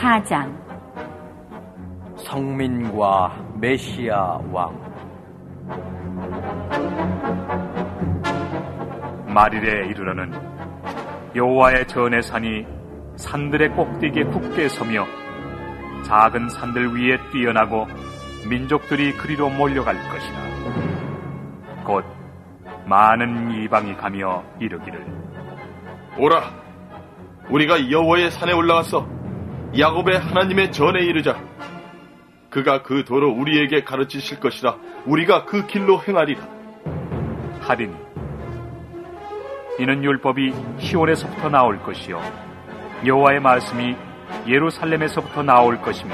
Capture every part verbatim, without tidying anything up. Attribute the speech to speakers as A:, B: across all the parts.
A: 사 장.
B: 성민과 메시아 왕.
C: 말일에 이르러는 여호와의 전의 산이 산들의 꼭대기에 굳게 서며 작은 산들 위에 뛰어나고 민족들이 그리로 몰려갈 것이라. 곧 많은 이방이 가며 이르기를,
D: 오라, 우리가 여호와의 산에 올라가서 야곱의 하나님의 전에 이르자. 그가 그 도로 우리에게 가르치실 것이라. 우리가 그 길로 행하리라
C: 하리니, 이는 율법이 시온에서부터 나올 것이요 여호와의 말씀이 예루살렘에서부터 나올 것입니다.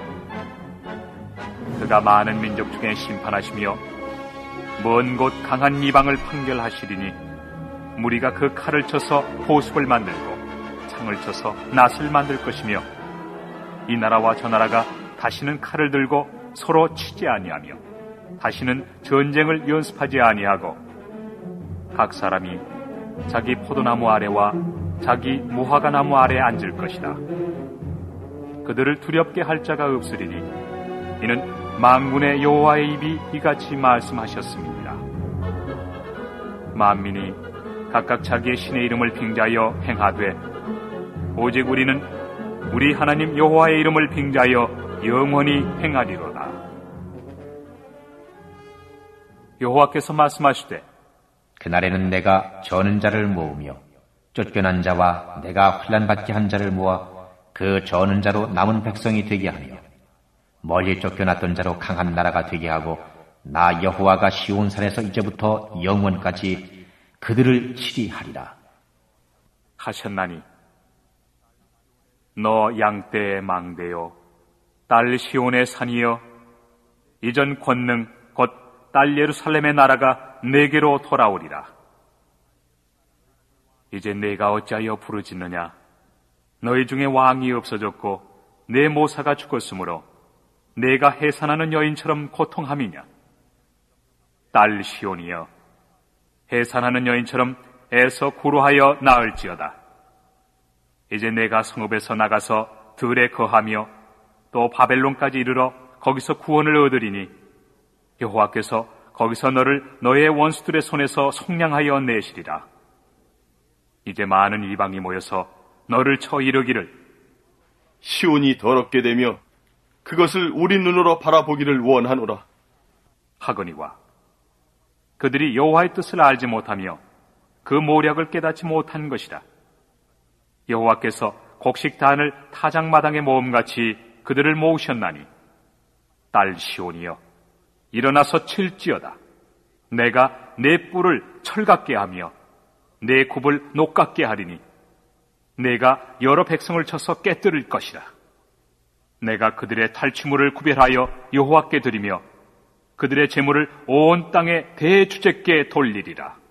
C: 그가 많은 민족 중에 심판하시며 먼 곳 강한 이방을 판결하시리니, 무리가 그 칼을 쳐서 보습을 만들고 창을 쳐서 낫을 만들 것이며, 이 나라와 저 나라가 다시는 칼을 들고 서로 치지 아니하며 다시는 전쟁을 연습하지 아니하고, 각 사람이 자기 포도나무 아래와 자기 무화과나무 아래에 앉을 것이다. 그들을 두렵게 할 자가 없으리니, 이는 만군의 여호와의 입이 이같이 말씀하셨습니다. 만민이 각각 자기의 신의 이름을 빙자하여 행하되, 오직 우리는 우리 하나님 여호와의 이름을 빙자하여 영원히 행하리로다. 여호와께서 말씀하시되,
E: 그날에는 내가 저는 자를 모으며 쫓겨난 자와 내가 환난받게 한 자를 모아 그 저는 자로 남은 백성이 되게 하며, 멀리 쫓겨났던 자로 강한 나라가 되게 하고, 나 여호와가 시온산에서 이제부터 영원까지 그들을 치리하리라
C: 하셨나니, 너 양떼의 망대요 딸 시온의 산이여, 이전 권능 곧 딸 예루살렘의 나라가 내게로 돌아오리라. 이제 내가 어찌하여 부르짖느냐? 너희 중에 왕이 없어졌고 내 모사가 죽었으므로 내가 해산하는 여인처럼 고통함이냐? 딸 시온이여, 해산하는 여인처럼 애서 구로하여 나을지어다. 이제 내가 성읍에서 나가서 들에 거하며 또 바벨론까지 이르러 거기서 구원을 얻으리니, 여호와께서 거기서 너를 너의 원수들의 손에서 속량하여 내시리라. 이제 많은 이방이 모여서 너를 쳐 이르기를,
D: 시온이 더럽게 되며 그것을 우리 눈으로 바라보기를 원하노라
C: 하거니와, 그들이 여호와의 뜻을 알지 못하며 그 모략을 깨닫지 못한 것이라. 여호와께서 곡식단을 타작마당에 모음같이 그들을 모으셨나니, 딸 시온이여, 일어나서 칠지어다. 내가 내 뿔을 철같게 하며 내 굽을 녹같게 하리니, 내가 여러 백성을 쳐서 깨뜨릴 것이라. 내가 그들의 탈취물을 구별하여 여호와께 드리며 그들의 재물을 온 땅의 대주제께 돌리리라.